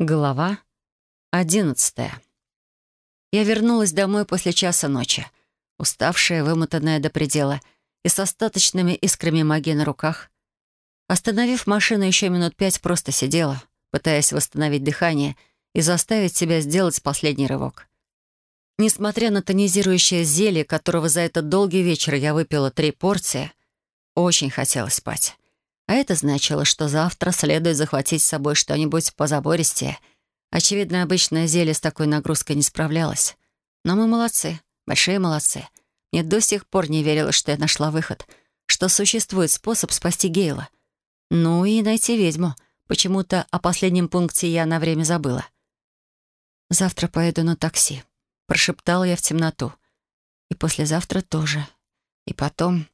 Глава 11. Я вернулась домой после часа ночи, уставшая, вымотанная до предела и с остаточными искрами магии на руках. Остановив машину еще минут 5, просто сидела, пытаясь восстановить дыхание и заставить себя сделать последний рывок. Несмотря на тонизирующее зелье, которого за этот долгий вечер я выпила 3 порции, очень хотелось спать. А это значило, что завтра следует захватить с собой что-нибудь позабористее. Очевидно, обычное зелье с такой нагрузкой не справлялось. Но мы молодцы, большие молодцы. Мне до сих пор не верилось, что я нашла выход, что существует способ спасти Гейла. Ну и найти ведьму. Почему-то о последнем пункте я на время забыла. «Завтра поеду на такси», — прошептала я в темноту. «И послезавтра тоже. И потом...»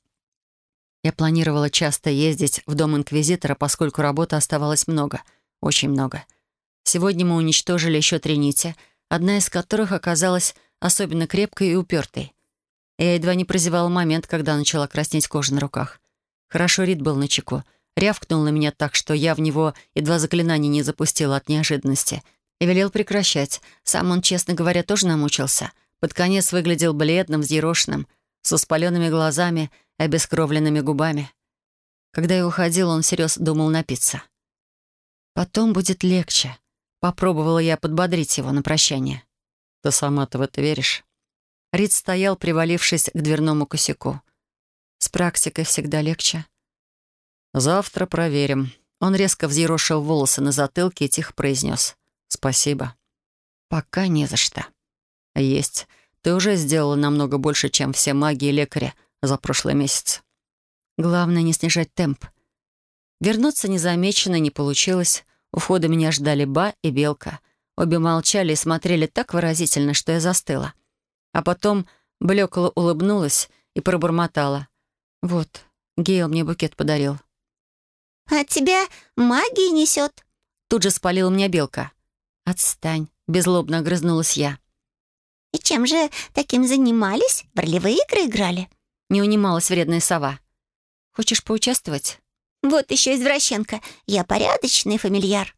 Я планировала часто ездить в дом инквизитора, поскольку работы оставалось много, очень много. Сегодня мы уничтожили еще 3 нити, одна из которых оказалась особенно крепкой и упертой. Я едва не прозевала момент, когда начала краснеть кожа на руках. Хорошо Рид был начеку, рявкнул на меня так, что я в него едва заклинание не запустила от неожиданности, и велел прекращать. Сам он, честно говоря, тоже намучился. Под конец выглядел бледным, взъерошенным, с воспаленными глазами и обескровленными губами. Когда я уходила, он всерьез думал напиться. «Потом будет легче», — попробовала я подбодрить его на прощание. «Ты сама-то в это веришь?» Рид стоял, привалившись к дверному косяку. «С практикой всегда легче». «Завтра проверим». Он резко взъерошил волосы на затылке и тихо произнес: «Спасибо». «Пока не за что». «Есть. Ты уже сделала намного больше, чем все маги и лекари за прошлый месяц». Главное — не снижать темп. Вернуться незамеченно не получилось. У входа меня ждали Ба и Белка. Обе молчали и смотрели так выразительно, что я застыла. А потом блекло улыбнулась и пробормотала: «Вот, Гейл мне букет подарил». «От тебя магия несет», — тут же спалила меня Белка. «Отстань», — беззлобно огрызнулась я. «И чем же таким занимались? В ролевые игры играли?» Не унималась вредная сова. «Хочешь поучаствовать?» «Вот еще извращенка. Я порядочный фамильяр».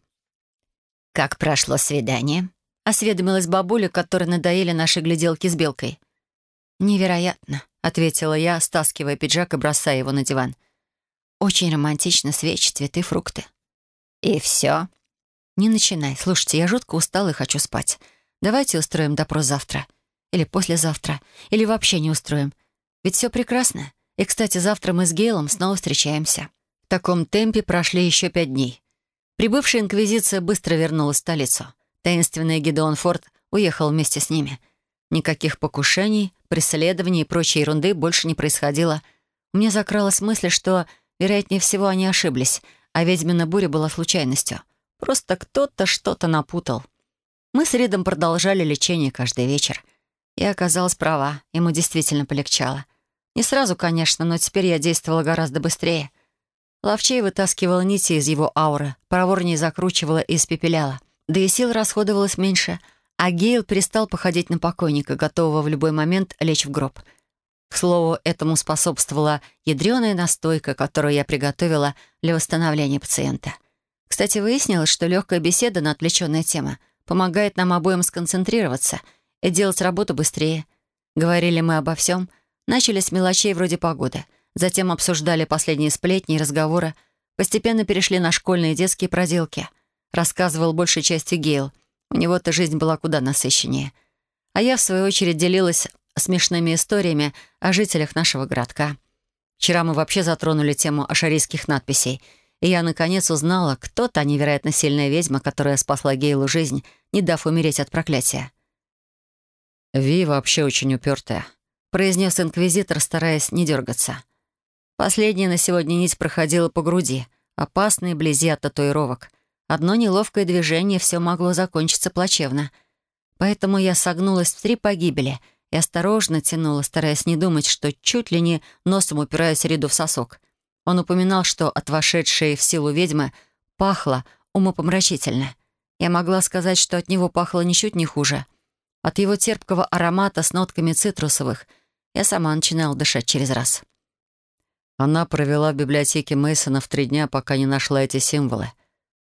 «Как прошло свидание?» — осведомилась бабуля, которой надоели наши гляделки с Белкой. «Невероятно», — ответила я, стаскивая пиджак и бросая его на диван. «Очень романтично, свечи, цветы, фрукты». «И все?» «Не начинай. Слушайте, я жутко устала и хочу спать. Давайте устроим допрос завтра. Или послезавтра. Или вообще не устроим. Ведь все прекрасно. И, кстати, завтра мы с Гейлом снова встречаемся». В таком темпе прошли еще 5 дней. Прибывшая инквизиция быстро вернулась в столицу. Таинственный Гидеон Форд уехал вместе с ними. Никаких покушений, преследований и прочей ерунды больше не происходило. У меня закралась мысль, что, вероятнее всего, они ошиблись, а ведьмина буря была случайностью. Просто кто-то что-то напутал. Мы с Ридом продолжали лечение каждый вечер. Я оказалась права, ему действительно полегчало. Не сразу, конечно, но теперь я действовала гораздо быстрее. Ловчей вытаскивала нити из его ауры, проворнее закручивала и испепеляла. Да и сил расходовалось меньше, а Гейл перестал походить на покойника, готового в любой момент лечь в гроб. К слову, этому способствовала ядреная настойка, которую я приготовила для восстановления пациента. Кстати, выяснилось, что легкая беседа на отвлеченные темы помогает нам обоим сконцентрироваться и делать работу быстрее. Говорили мы обо всем, начали с мелочей вроде погоды, затем обсуждали последние сплетни и разговоры, постепенно перешли на школьные и детские проделки. Рассказывал большей частью Гейл. У него-то жизнь была куда насыщеннее. А я, в свою очередь, делилась смешными историями о жителях нашего городка. Вчера мы вообще затронули тему ашарийских надписей, и я, наконец, узнала, кто та невероятно сильная ведьма, которая спасла Гейлу жизнь, не дав умереть от проклятия. «Ви вообще очень упертая», — произнес инквизитор, стараясь не дергаться. Последняя на сегодня нить проходила по груди, опасной вблизи от татуировок. Одно неловкое движение, все могло закончиться плачевно. Поэтому я согнулась в 3 погибели и осторожно тянула, стараясь не думать, что чуть ли не носом упираюсь Риду в сосок. Он упоминал, что от вошедшей в силу ведьмы пахло умопомрачительно. Я могла сказать, что от него пахло ничуть не хуже. От его терпкого аромата с нотками цитрусовых я сама начинала дышать через раз. Она провела в библиотеке Мейсона в 3 дня, пока не нашла эти символы.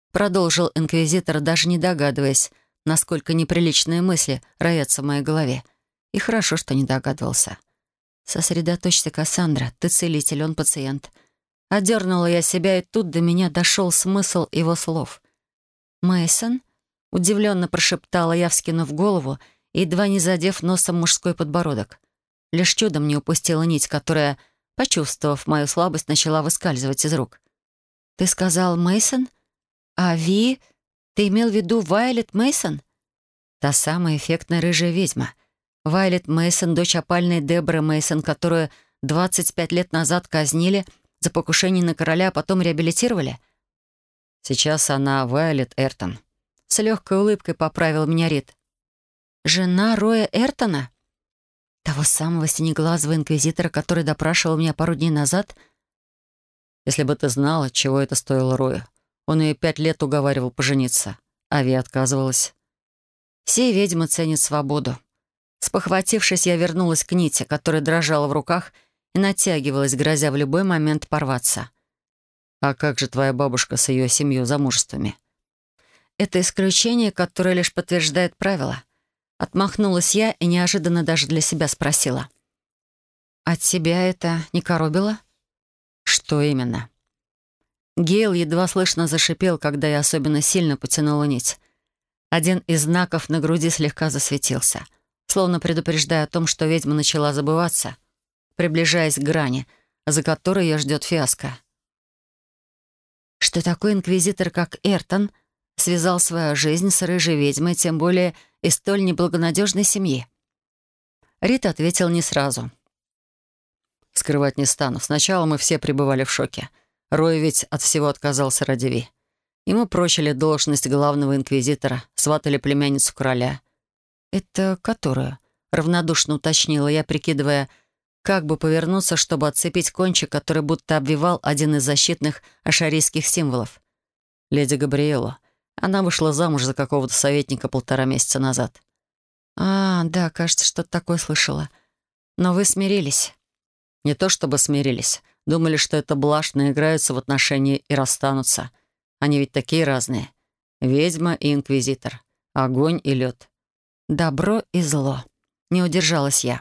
продолжил инквизитор, даже не догадываясь, насколько неприличные мысли роятся в моей голове. И хорошо, что не догадывался. «Сосредоточься, Кассандра. Ты целитель, он пациент». Одернула я себя, и тут до меня дошел смысл его слов. «Мэйсон?» — удивленно прошептала я, вскинув голову, едва не задев носом мужской подбородок. Лишь чудом не упустила нить, которая, почувствовав мою слабость, начала выскальзывать из рук. «Ты сказал Мэйсон? А Ви? Ты имел в виду Вайолет Мэйсон?» Та самая эффектная рыжая ведьма. Вайолет Мэйсон, дочь опальной Деборы Мэйсон, которую 25 лет назад казнили за покушение на короля, а потом реабилитировали. Сейчас она Вайолет Эртон. С легкой улыбкой поправил меня Рид. «Жена Роя Эртона? Того самого синеглазого инквизитора, который допрашивал меня пару дней назад?» Если бы ты знала, чего это стоило Рою. Он ее 5 лет уговаривал пожениться. А Ви отказывалась. Все ведьмы ценят свободу. Спохватившись, я вернулась к нити, которая дрожала в руках и натягивалась, грозя в любой момент порваться. А как же твоя бабушка с ее 7 замужествами? Это исключение, которое лишь подтверждает правило. Отмахнулась я и неожиданно даже для себя спросила. «От тебя это не коробило?» Что именно? Гейл едва слышно зашипел, когда я особенно сильно потянула нить. Один из знаков на груди слегка засветился, словно предупреждая о том, что ведьма начала забываться, приближаясь к грани, за которой ее ждет фиаско. Что такой инквизитор, как Эртон, связал свою жизнь с рыжей ведьмой, тем более из столь неблагонадежной семьи? Рит ответил не сразу. Скрывать не стану. Сначала мы все пребывали в шоке. Рой ведь от всего отказался ради Ви. Ему прочили должность главного инквизитора, сватали племянницу короля. «Это которую?» — равнодушно уточнила я, прикидывая, как бы повернуться, чтобы отцепить кончик, который будто обвивал один из защитных ашарийских символов. Леди Габриэлу. Она вышла замуж за какого-то советника 1,5 месяца назад. «А, да, кажется, что-то такое слышала. Но вы смирились». Не то чтобы смирились. Думали, что это блажь, наиграются в отношения и расстанутся. Они ведь такие разные. Ведьма и инквизитор. Огонь и лед. Добро и зло. Не удержалась я.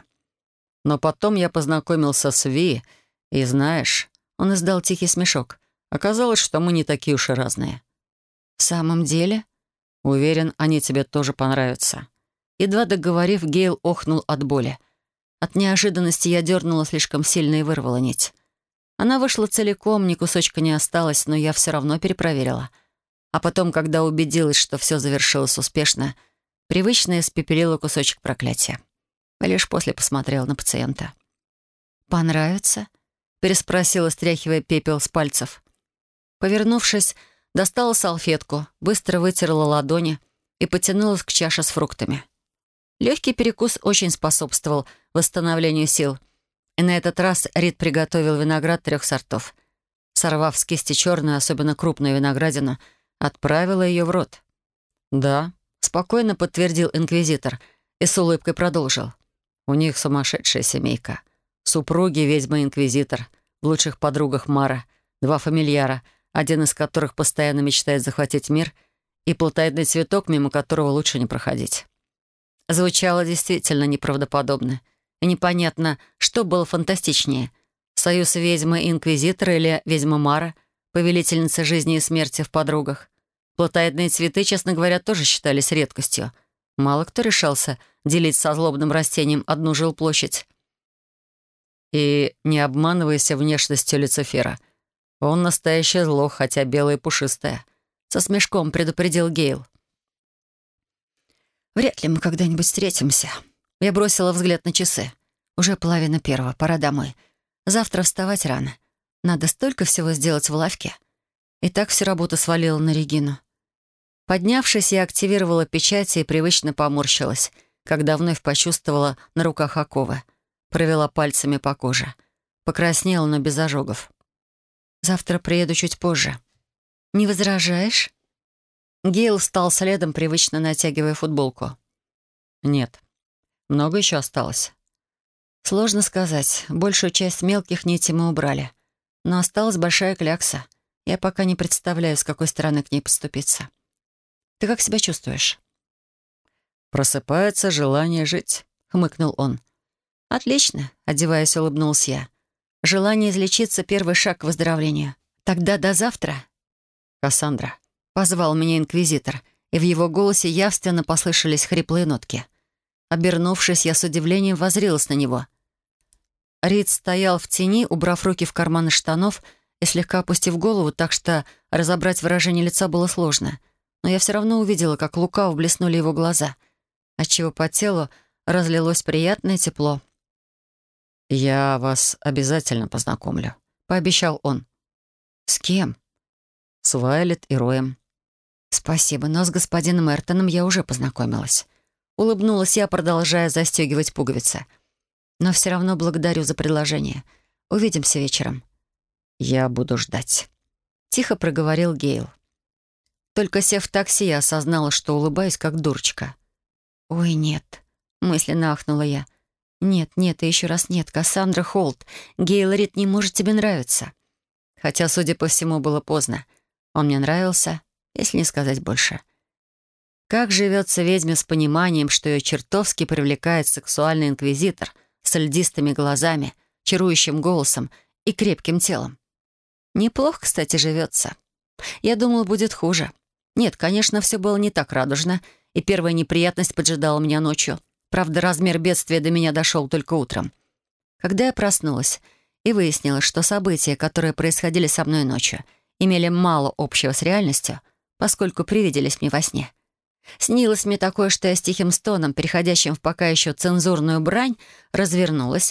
Но потом я познакомился с Ви, и знаешь, он издал тихий смешок. Оказалось, что мы не такие уж и разные. В самом деле? Уверен, они тебе тоже понравятся. Едва договорив, Гейл охнул от боли. От неожиданности я дернула слишком сильно и вырвала нить. Она вышла целиком, ни кусочка не осталось, но я все равно перепроверила. А потом, когда убедилась, что все завершилось успешно, привычно испепелила кусочек проклятия. И лишь после посмотрела на пациента. «Понравится?» — переспросила, стряхивая пепел с пальцев. Повернувшись, достала салфетку, быстро вытерла ладони и потянулась к чаше с фруктами. Легкий перекус очень способствовал восстановлению сил. И на этот раз Рид приготовил виноград 3 сортов. Сорвав с кисти черную, особенно крупную виноградину, отправила ее в рот. «Да», — спокойно подтвердил инквизитор и с улыбкой продолжил. «У них сумасшедшая семейка. Супруги, ведьма и инквизитор, в лучших подругах Мара, 2 фамильяра, один из которых постоянно мечтает захватить мир, и плотоядный цветок, мимо которого лучше не проходить». Звучало действительно неправдоподобно. И непонятно, что было фантастичнее. Союз ведьмы и инквизитора или ведьма Мара, повелительница жизни и смерти в подругах. Плотоядные цветы, честно говоря, тоже считались редкостью. Мало кто решался делить со злобным растением одну жилплощадь. И не обманывайся внешностью Люцифера. Он настоящее зло, хотя белое и пушистое. Со смешком предупредил Гейл. «Вряд ли мы когда-нибудь встретимся». Я бросила взгляд на часы. Уже 1:30, пора домой. Завтра вставать рано. Надо столько всего сделать в лавке. И так всю работу свалила на Регину. Поднявшись, я активировала печати и привычно поморщилась, когда вновь почувствовала на руках оковы. Провела пальцами по коже. Покраснела, но без ожогов. «Завтра приеду чуть позже». «Не возражаешь?» Гейл встал следом, привычно натягивая футболку. «Нет. Много еще осталось?» «Сложно сказать. Большую часть мелких нитей мы убрали. Но осталась большая клякса. Я пока не представляю, с какой стороны к ней подступиться. Ты как себя чувствуешь?» «Просыпается желание жить», — хмыкнул он. «Отлично», — одеваясь, улыбнулся я. «Желание излечиться — первый шаг к выздоровлению. Тогда до завтра». «Кассандра». Позвал меня инквизитор, и в его голосе явственно послышались хриплые нотки. Обернувшись, я с удивлением воззрилась на него. Рид стоял в тени, убрав руки в карманы штанов и слегка опустив голову, так что разобрать выражение лица было сложно. Но я все равно увидела, как лукаво блеснули его глаза, отчего по телу разлилось приятное тепло. «Я вас обязательно познакомлю», — пообещал он. «С кем?» «С Вайлет и Роем». «Спасибо, но с господином Эртоном я уже познакомилась». Улыбнулась я, продолжая застегивать пуговицы. «Но все равно благодарю за предложение. Увидимся вечером». «Я буду ждать», — тихо проговорил Гейл. Только сев в такси, я осознала, что улыбаюсь, как дурочка. «Ой, нет», — мысленно ахнула я. «Нет, нет и еще раз нет. Кассандра Холт, Гейл Рид не может тебе нравиться». Хотя, судя по всему, было поздно. Он мне нравился, если не сказать больше. Как живется ведьме с пониманием, что ее чертовски привлекает сексуальный инквизитор с льдистыми глазами, чарующим голосом и крепким телом? Неплохо, кстати, живется. Я думала, будет хуже. Нет, конечно, все было не так радужно, и первая неприятность поджидала меня ночью. Правда, размер бедствия до меня дошел только утром. Когда я проснулась и выяснилось, что события, которые происходили со мной ночью, имели мало общего с реальностью, поскольку привиделись мне во сне. Снилось мне такое, что я с тихим стоном, переходящим в пока еще цензурную брань, развернулась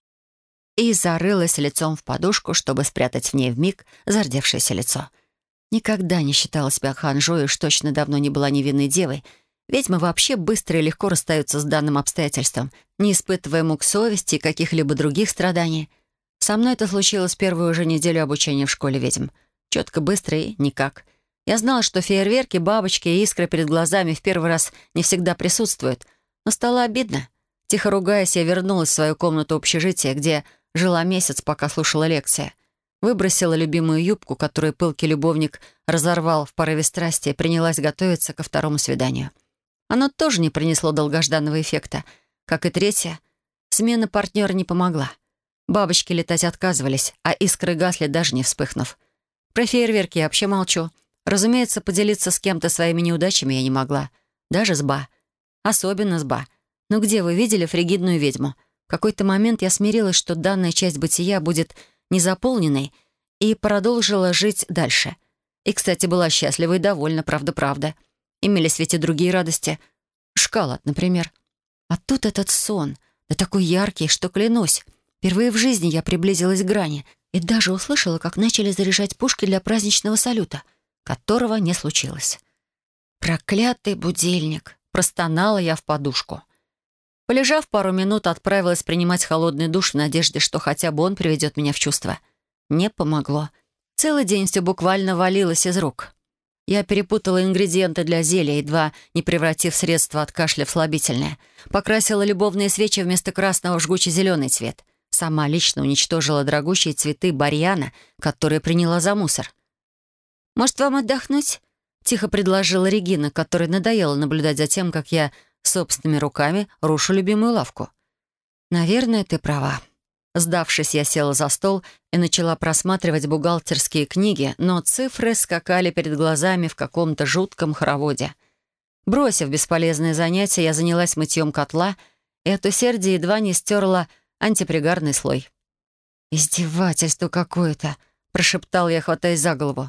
и зарылась лицом в подушку, чтобы спрятать в ней вмиг зардевшееся лицо. Никогда не считала себя ханжой, уж точно давно не была невинной девой. Ведьмы вообще быстро и легко расстаются с данным обстоятельством, не испытывая мук совести и каких-либо других страданий. Со мной это случилось первую же неделю обучения в школе ведьм. Четко, быстро и никак. Я знала, что фейерверки, бабочки и искры перед глазами в первый раз не всегда присутствуют, но стало обидно. Тихо ругаясь, я вернулась в свою комнату общежития, где жила месяц, пока слушала лекции. Выбросила любимую юбку, которую пылкий любовник разорвал в порыве страсти, и принялась готовиться ко второму свиданию. Оно тоже не принесло долгожданного эффекта. Как и третье, смена партнера не помогла. Бабочки летать отказывались, а искры гасли, даже не вспыхнув. Про фейерверки я вообще молчу. Разумеется, поделиться с кем-то своими неудачами я не могла. Даже с Ба. Особенно с Ба. Но где вы видели фригидную ведьму? В какой-то момент я смирилась, что данная часть бытия будет незаполненной, и продолжила жить дальше. И, кстати, была счастлива и довольна, правда-правда. Имелись ведь и другие радости. Шоколад, например. А тут этот сон, да такой яркий, что, клянусь, впервые в жизни я приблизилась к грани и даже услышала, как начали заряжать пушки для праздничного салюта, которого не случилось. «Проклятый будильник!» — простонала я в подушку. Полежав пару минут, отправилась принимать холодный душ в надежде, что хотя бы он приведет меня в чувство. Не помогло. Целый день все буквально валилось из рук. Я перепутала ингредиенты для зелья, едва не превратив средство от кашля в слабительное. Покрасила любовные свечи вместо красного в жгуче-зеленый цвет. Сама лично уничтожила дорогущие цветы барьяна, которые приняла за мусор. «Может, вам отдохнуть?» — тихо предложила Регина, которой надоело наблюдать за тем, как я собственными руками рушу любимую лавку. «Наверное, ты права». Сдавшись, я села за стол и начала просматривать бухгалтерские книги, но цифры скакали перед глазами в каком-то жутком хороводе. Бросив бесполезное занятие, я занялась мытьем котла, и от усердия едва не стерла антипригарный слой. «Издевательство какое-то», — прошептал я, хватаясь за голову.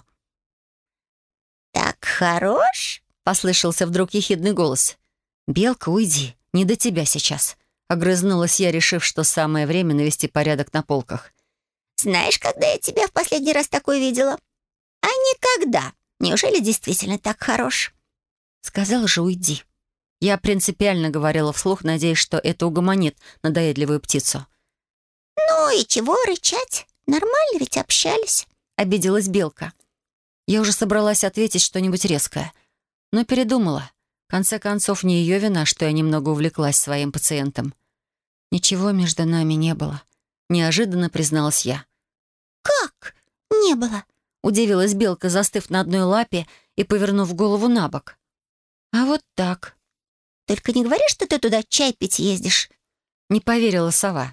«Так хорош?» — послышался вдруг ехидный голос. «Белка, уйди, не до тебя сейчас», — огрызнулась я, решив, что самое время навести порядок на полках. «Знаешь, когда я тебя в последний раз такой видела?» «А никогда. Неужели действительно так хорош?» «Сказала же, уйди». Я принципиально говорила вслух, надеясь, что это угомонит надоедливую птицу. «Ну и чего рычать? Нормально ведь общались», — обиделась Белка. Я уже собралась ответить что-нибудь резкое, но передумала. В конце концов, не ее вина, что я немного увлеклась своим пациентом. «Ничего между нами не было», — неожиданно призналась я. «Как? Не было? — удивилась белка, застыв на одной лапе и повернув голову на бок. «А вот так», «Только не говори, что ты туда чай пить ездишь». — не поверила сова.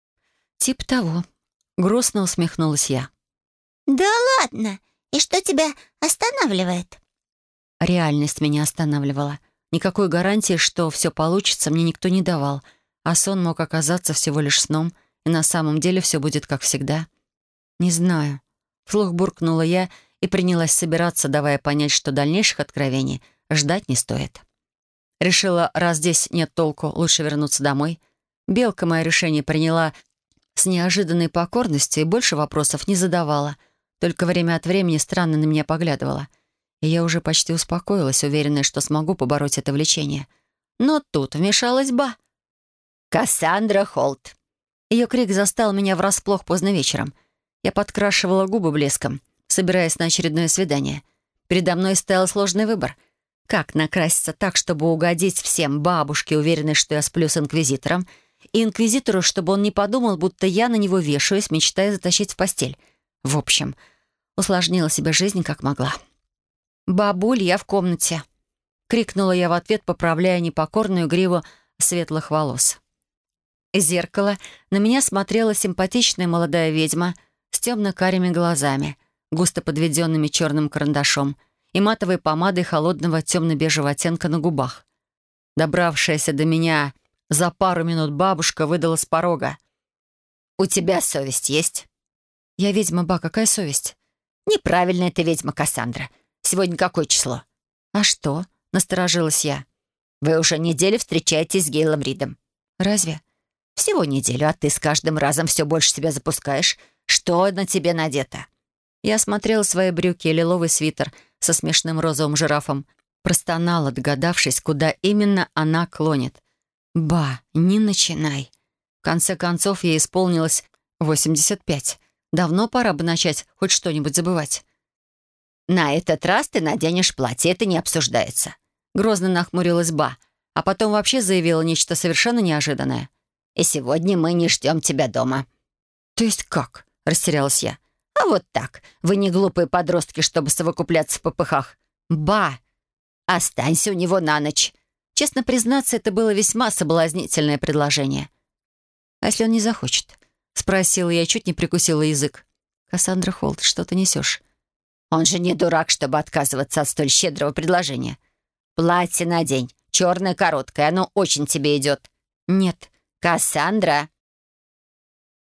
«Тип того», — грустно усмехнулась я. «Да ладно! И что тебя останавливает?» Реальность меня останавливала. Никакой гарантии, что все получится, мне никто не давал, а сон мог оказаться всего лишь сном, и на самом деле все будет как всегда. «Не знаю», — вслух буркнула я и принялась собираться, давая понять, что дальнейших откровений ждать не стоит. Решила, раз здесь нет толку, лучше вернуться домой. Белка мое решение приняла с неожиданной покорностью и больше вопросов не задавала, только время от времени странно на меня поглядывала. И я уже почти успокоилась, уверенная, что смогу побороть это влечение. Но тут вмешалась Ба. «Кассандра Холт!» Ее крик застал меня врасплох поздно вечером. Я подкрашивала губы блеском, собираясь на очередное свидание. Передо мной стоял сложный выбор. Как накраситься так, чтобы угодить всем: бабушке, уверенной, что я сплю с инквизитором, и инквизитору, чтобы он не подумал, будто я на него вешаюсь, мечтая затащить в постель. В общем, усложнила себе жизнь как могла. «Бабуль, я в комнате!» — крикнула я в ответ, поправляя непокорную гриву светлых волос. Из зеркала на меня смотрела симпатичная молодая ведьма с темно-карими глазами, густо подведенными черным карандашом и матовой помадой холодного темно-бежевого оттенка на губах. Добравшаяся до меня за пару минут бабушка выдала с порога: «У тебя совесть есть?» «Я ведьма, Ба, какая совесть?» «Неправильная ты ведьма, Кассандра. Сегодня какое число?» «А что?» — насторожилась я. «Вы уже неделю встречаетесь с Гейлом Ридом». «Разве?» «Всего неделю, а ты с каждым разом все больше себя запускаешь. Что на тебе надето?» Я осмотрела свои брюки и лиловый свитер со смешным розовым жирафом. Простонала, догадавшись, куда именно она клонит. «Ба, не начинай». В конце концов, ей исполнилось 85. Давно пора бы начать хоть что-нибудь забывать. «На этот раз ты наденешь платье, это не обсуждается». Грозно нахмурилась Ба, а потом вообще заявила нечто совершенно неожиданное. «И сегодня мы не ждем тебя дома». «То есть как?» — растерялась я. «А вот так. Вы не глупые подростки, чтобы совокупляться в попыхах». «Ба!» «Останься у него на ночь». Честно признаться, это было весьма соблазнительное предложение. «А если он не захочет?» — спросила я, чуть не прикусила язык. «Кассандра Холт, что ты несешь?» «Он же не дурак, чтобы отказываться от столь щедрого предложения. Платье надень, черное короткое, оно очень тебе идет». «Нет». «Кассандра!»